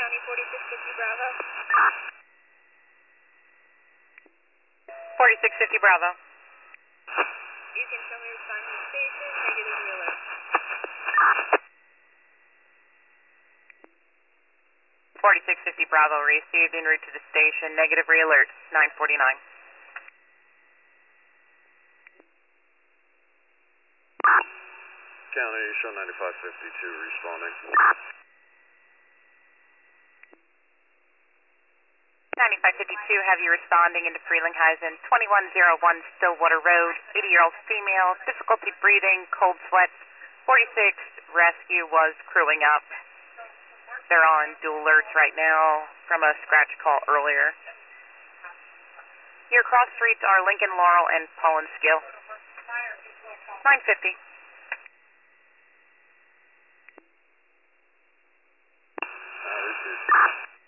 County 4650 Bravo. 4650 Bravo. You can show me responding to station, negative reload. 4650 Bravo, received en route to the station, negative re-alert, 949. County, show 9552 responding. 9552, have you responding into Frelinghuysen, 2101 Stillwater Road, 80-year-old female, difficulty breathing, cold sweats, 46, rescue was crewing up. They're on dual alerts right now from a scratch call earlier. Your cross streets are Lincoln, Laurel, and Pollenskill. 950. Received.